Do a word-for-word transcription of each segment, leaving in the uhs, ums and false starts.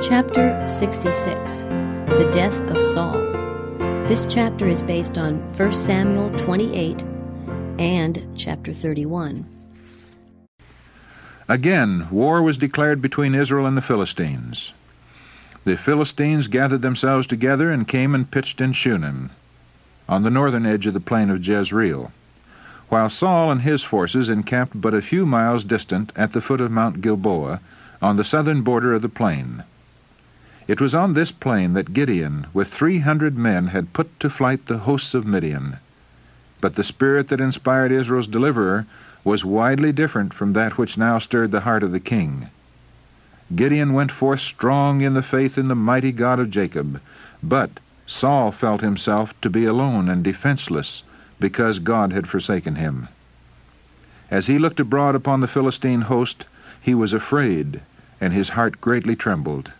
Chapter sixty-six, The Death of Saul. This chapter is based on First Samuel twenty-eight and chapter thirty-one. Again, war was declared between Israel and the Philistines. The Philistines gathered themselves together and came and pitched in Shunem, on the northern edge of the plain of Jezreel, while Saul and his forces encamped but a few miles distant at the foot of Mount Gilboa, on the southern border of the plain. It was on this plain that Gideon, with three hundred men, had put to flight the hosts of Midian. But the spirit that inspired Israel's deliverer was widely different from that which now stirred the heart of the king. Gideon went forth strong in the faith in the mighty God of Jacob, but Saul felt himself to be alone and defenseless, because God had forsaken him. As he looked abroad upon the Philistine host, he was afraid, and his heart greatly trembled.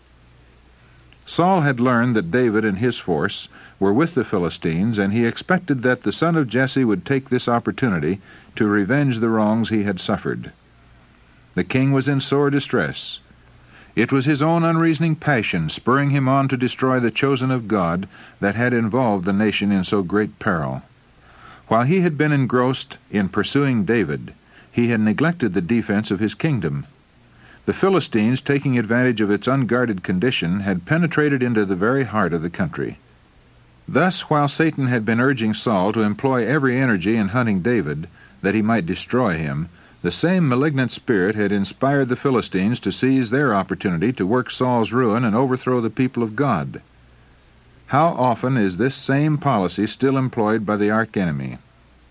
Saul had learned that David and his force were with the Philistines, and he expected that the son of Jesse would take this opportunity to revenge the wrongs he had suffered. The king was in sore distress. It was his own unreasoning passion spurring him on to destroy the chosen of God that had involved the nation in so great peril. While he had been engrossed in pursuing David, he had neglected the defense of his kingdom. The Philistines, taking advantage of its unguarded condition, had penetrated into the very heart of the country. Thus, while Satan had been urging Saul to employ every energy in hunting David, that he might destroy him, the same malignant spirit had inspired the Philistines to seize their opportunity to work Saul's ruin and overthrow the people of God. How often is this same policy still employed by the arch-enemy?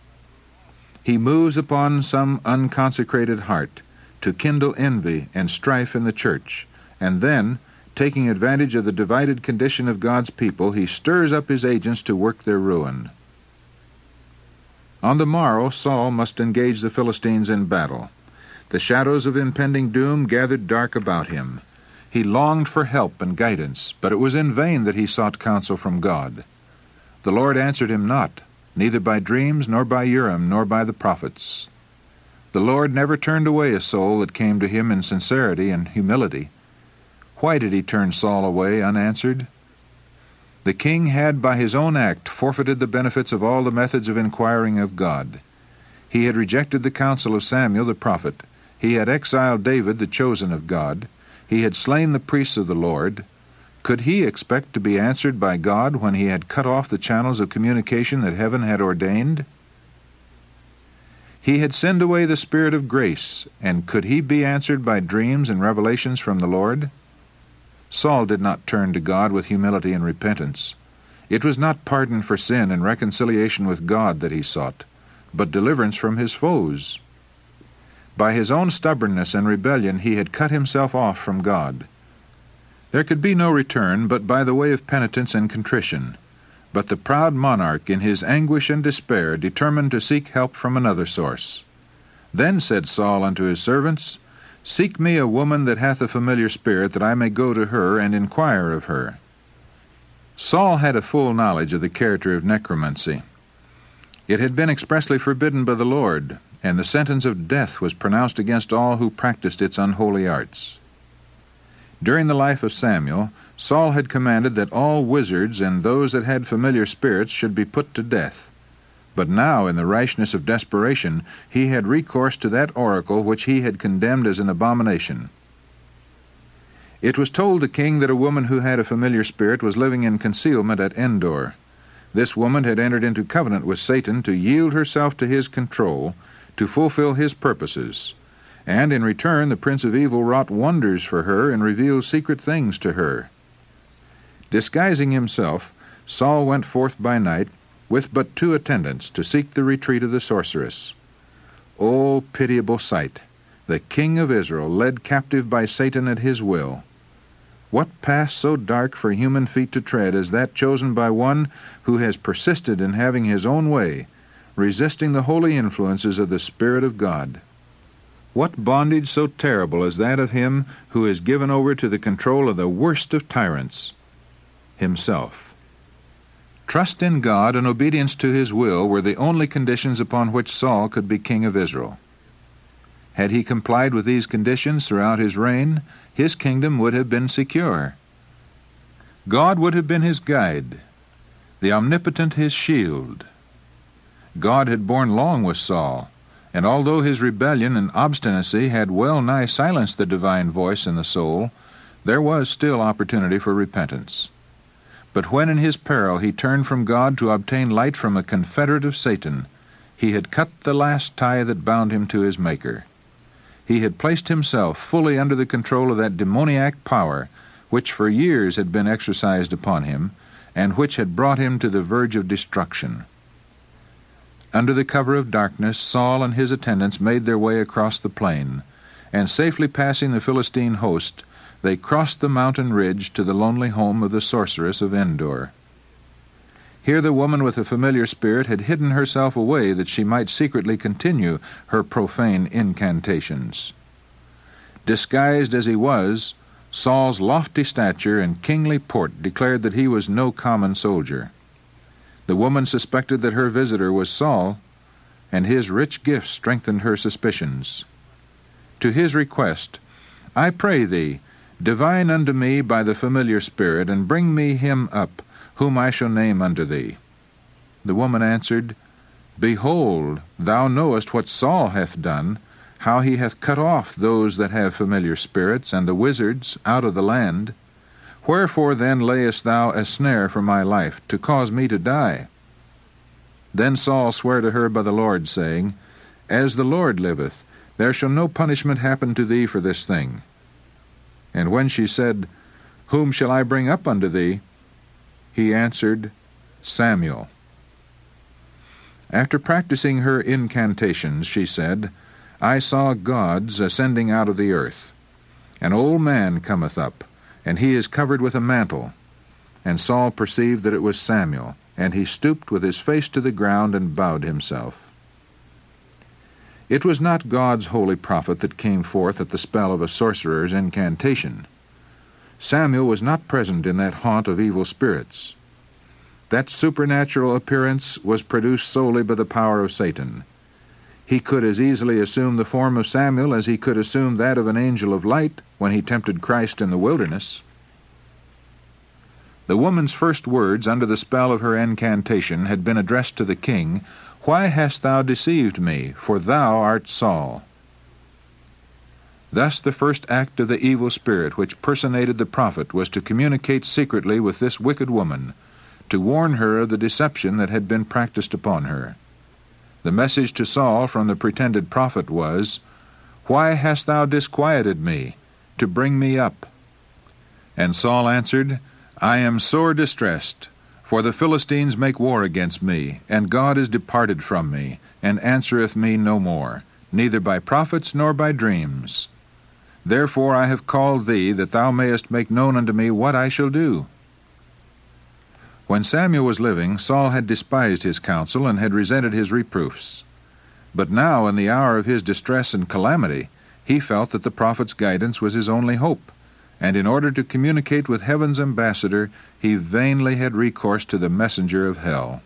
He moves upon some unconsecrated heart to kindle envy and strife in the church, and then, taking advantage of the divided condition of God's people, he stirs up his agents to work their ruin. On the morrow, Saul must engage the Philistines in battle. The shadows of impending doom gathered dark about him. He longed for help and guidance, but it was in vain that he sought counsel from God. The Lord answered him not, neither by dreams, nor by Urim, nor by the prophets. The Lord never turned away a soul that came to him in sincerity and humility. Why did he turn Saul away unanswered? The king had by his own act forfeited the benefits of all the methods of inquiring of God. He had rejected the counsel of Samuel the prophet. He had exiled David, the chosen of God. He had slain the priests of the Lord. Could he expect to be answered by God when he had cut off the channels of communication that heaven had ordained? He had sinned away the Spirit of grace, and could he be answered by dreams and revelations from the Lord? Saul did not turn to God with humility and repentance. It was not pardon for sin and reconciliation with God that he sought, but deliverance from his foes. By his own stubbornness and rebellion he had cut himself off from God. There could be no return but by the way of penitence and contrition. But the proud monarch, in his anguish and despair, determined to seek help from another source. Then said Saul unto his servants, Seek me a woman that hath a familiar spirit, that I may go to her and inquire of her. Saul had a full knowledge of the character of necromancy. It had been expressly forbidden by the Lord, and the sentence of death was pronounced against all who practiced its unholy arts. During the life of Samuel, Saul had commanded that all wizards and those that had familiar spirits should be put to death. But now, in the rashness of desperation, he had recourse to that oracle which he had condemned as an abomination. It was told the king that a woman who had a familiar spirit was living in concealment at Endor. This woman had entered into covenant with Satan to yield herself to his control, to fulfill his purposes. And in return the prince of evil wrought wonders for her and revealed secret things to her. Disguising himself, Saul went forth by night, with but two attendants, to seek the retreat of the sorceress. O pitiable sight! The king of Israel led captive by Satan at his will. What path so dark for human feet to tread as that chosen by one who has persisted in having his own way, resisting the holy influences of the Spirit of God? What bondage so terrible as that of him who is given over to the control of the worst of tyrants, himself? Trust in God and obedience to his will were the only conditions upon which Saul could be king of Israel. Had he complied with these conditions throughout his reign, his kingdom would have been secure. God would have been his guide, the Omnipotent his shield. God had borne long with Saul, and although his rebellion and obstinacy had well nigh silenced the divine voice in the soul, there was still opportunity for repentance. But when in his peril he turned from God to obtain light from a confederate of Satan, he had cut the last tie that bound him to his Maker. He had placed himself fully under the control of that demoniac power which for years had been exercised upon him, and which had brought him to the verge of destruction. Under the cover of darkness, Saul and his attendants made their way across the plain, and safely passing the Philistine host, they crossed the mountain ridge to the lonely home of the sorceress of Endor. Here the woman with the familiar spirit had hidden herself away that she might secretly continue her profane incantations. Disguised as he was, Saul's lofty stature and kingly port declared that he was no common soldier. The woman suspected that her visitor was Saul, and his rich gifts strengthened her suspicions. To his request, "I pray thee, divine unto me by the familiar spirit, and bring me him up, whom I shall name unto thee." The woman answered, "Behold, thou knowest what Saul hath done, how he hath cut off those that have familiar spirits, and the wizards, out of the land. Wherefore then layest thou a snare for my life, to cause me to die?" Then Saul sware to her by the Lord, saying, "As the Lord liveth, there shall no punishment happen to thee for this thing." And when she said, "Whom shall I bring up unto thee?" he answered, "Samuel." After practicing her incantations, she said, "I saw gods ascending out of the earth. An old man cometh up, and he is covered with a mantle." And Saul perceived that it was Samuel, and he stooped with his face to the ground and bowed himself. It was not God's holy prophet that came forth at the spell of a sorcerer's incantation. Samuel was not present in that haunt of evil spirits. That supernatural appearance was produced solely by the power of Satan. He could as easily assume the form of Samuel as he could assume that of an angel of light when he tempted Christ in the wilderness. The woman's first words under the spell of her incantation had been addressed to the king, "Why hast thou deceived me? For thou art Saul." Thus the first act of the evil spirit which personated the prophet was to communicate secretly with this wicked woman, to warn her of the deception that had been practiced upon her. The message to Saul from the pretended prophet was, "Why hast thou disquieted me, to bring me up?" And Saul answered, "I am sore distressed, for the Philistines make war against me, and God is departed from me, and answereth me no more, neither by prophets nor by dreams. Therefore I have called thee, that thou mayest make known unto me what I shall do." When Samuel was living, Saul had despised his counsel and had resented his reproofs. But now, in the hour of his distress and calamity, he felt that the prophet's guidance was his only hope, and in order to communicate with heaven's ambassador, he vainly had recourse to the messenger of hell.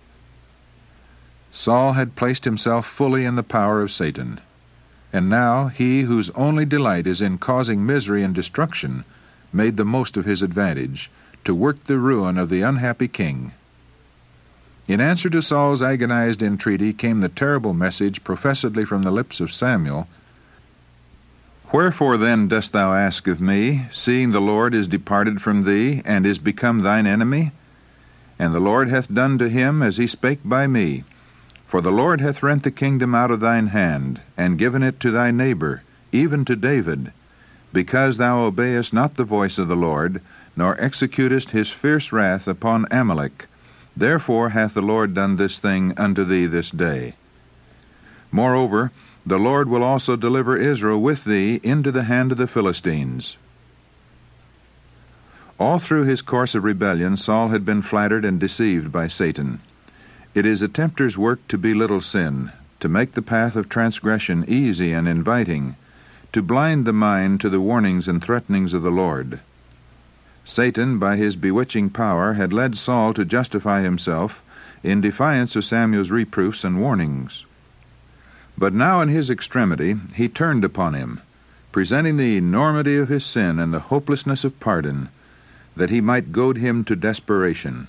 Saul had placed himself fully in the power of Satan, and now he whose only delight is in causing misery and destruction made the most of his advantage, to work the ruin of the unhappy king. In answer to Saul's agonized entreaty came the terrible message professedly from the lips of Samuel, "Wherefore then dost thou ask of me, seeing the Lord is departed from thee, and is become thine enemy? And the Lord hath done to him as he spake by me. For the Lord hath rent the kingdom out of thine hand, and given it to thy neighbor, even to David, because thou obeyest not the voice of the Lord, nor executest his fierce wrath upon Amalek. Therefore hath the Lord done this thing unto thee this day. Moreover, the Lord will also deliver Israel with thee into the hand of the Philistines." All through his course of rebellion, Saul had been flattered and deceived by Satan. It is a tempter's work to belittle sin, to make the path of transgression easy and inviting, to blind the mind to the warnings and threatenings of the Lord. Satan, by his bewitching power, had led Saul to justify himself in defiance of Samuel's reproofs and warnings. But now in his extremity he turned upon him, presenting the enormity of his sin and the hopelessness of pardon. that he might goad him to desperation.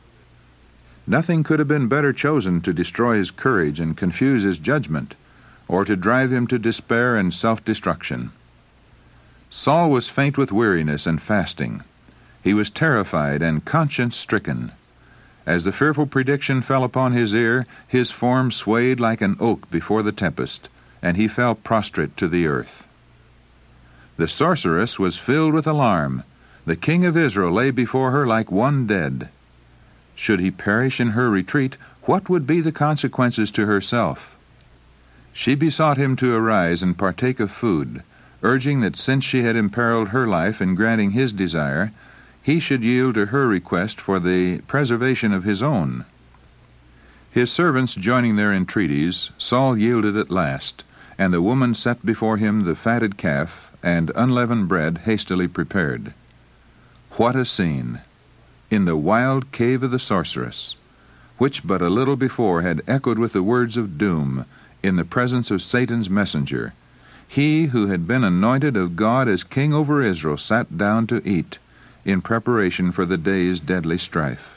Nothing could have been better chosen to destroy his courage and confuse his judgment, or to drive him to despair and self-destruction. Saul was faint with weariness and fasting. He was terrified and conscience-stricken. As the fearful prediction fell upon his ear, his form swayed like an oak before the tempest, and he fell prostrate to the earth. The sorceress was filled with alarm. The king of Israel lay before her like one dead. Should he perish in her retreat, what would be the consequences to herself? She besought him to arise and partake of food, urging that since she had imperiled her life in granting his desire, he should yield to her request for the preservation of his own. His servants joining their entreaties, Saul yielded at last, and the woman set before him the fatted calf and unleavened bread hastily prepared. What a scene! In the wild cave of the sorceress, which but a little before had echoed with the words of doom, in the presence of Satan's messenger, he who had been anointed of God as king over Israel sat down to eat, in preparation for the day's deadly strife.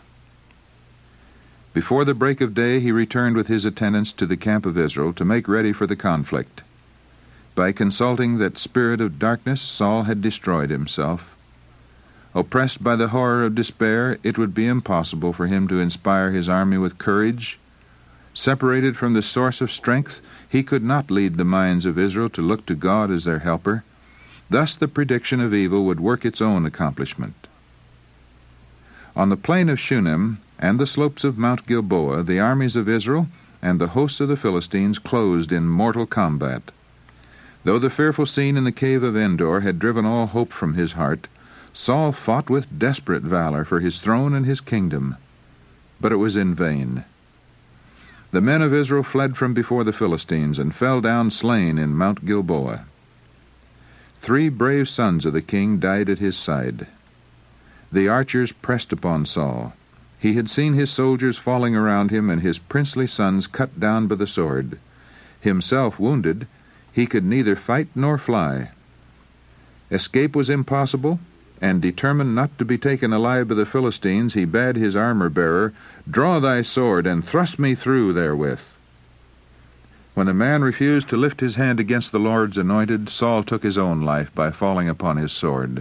Before the break of day he returned with his attendants to the camp of Israel to make ready for the conflict. By consulting that spirit of darkness, Saul had destroyed himself. Oppressed by the horror of despair, it would be impossible for him to inspire his army with courage. Separated from the source of strength, he could not lead the minds of Israel to look to God as their helper. Thus the prediction of evil would work its own accomplishment. On the plain of Shunem and the slopes of Mount Gilboa, the armies of Israel and the hosts of the Philistines closed in mortal combat. Though the fearful scene in the cave of Endor had driven all hope from his heart, Saul fought with desperate valor for his throne and his kingdom. But it was in vain. The men of Israel fled from before the Philistines and fell down slain in Mount Gilboa. Three brave sons of the king died at his side. The archers pressed upon Saul. He had seen his soldiers falling around him and his princely sons cut down by the sword. Himself wounded, he could neither fight nor fly. Escape was impossible, and determined not to be taken alive by the Philistines, he bade his armor-bearer, "Draw thy sword, and thrust me through therewith." When the man refused to lift his hand against the Lord's anointed, Saul took his own life by falling upon his sword.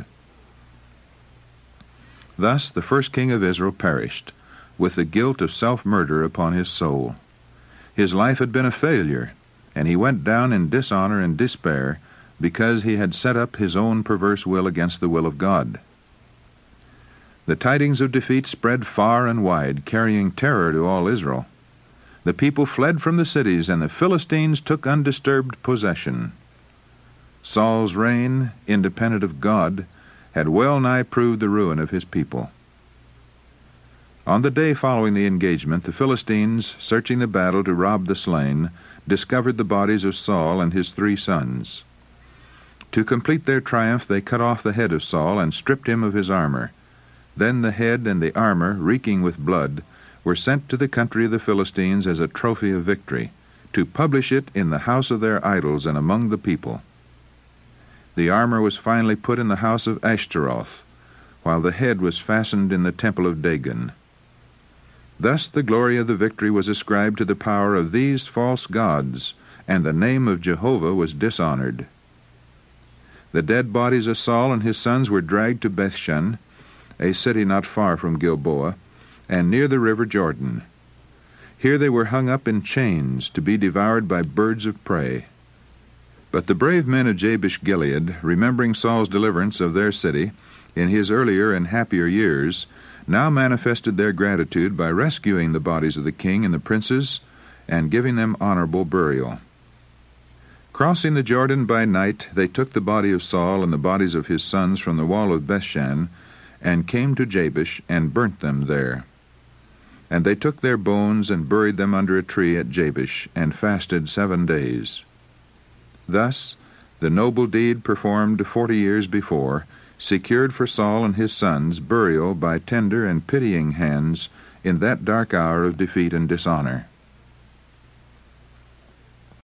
Thus the first king of Israel perished, with the guilt of self-murder upon his soul. His life had been a failure, and he went down in dishonor and despair, because he had set up his own perverse will against the will of God. The tidings of defeat spread far and wide, carrying terror to all Israel. The people fled from the cities, and the Philistines took undisturbed possession. Saul's reign, independent of God, had well nigh proved the ruin of his people. On the day following the engagement, the Philistines, searching the battle to rob the slain, discovered the bodies of Saul and his three sons. To complete their triumph, they cut off the head of Saul and stripped him of his armor. Then the head and the armor, reeking with blood, were sent to the country of the Philistines as a trophy of victory, to publish it in the house of their idols and among the people. The armor was finally put in the house of Ashtaroth, while the head was fastened in the temple of Dagon. Thus the glory of the victory was ascribed to the power of these false gods, and the name of Jehovah was dishonored. The dead bodies of Saul and his sons were dragged to Bethshan, a city not far from Gilboa, and near the river Jordan. Here they were hung up in chains to be devoured by birds of prey. But the brave men of Jabesh-Gilead, remembering Saul's deliverance of their city in his earlier and happier years, now manifested their gratitude by rescuing the bodies of the king and the princes and giving them honorable burial. Crossing the Jordan by night, they took the body of Saul and the bodies of his sons from the wall of Bethshan, and came to Jabesh and burnt them there. And they took their bones and buried them under a tree at Jabesh, and fasted seven days. Thus the noble deed performed forty years before secured for Saul and his sons burial by tender and pitying hands in that dark hour of defeat and dishonor.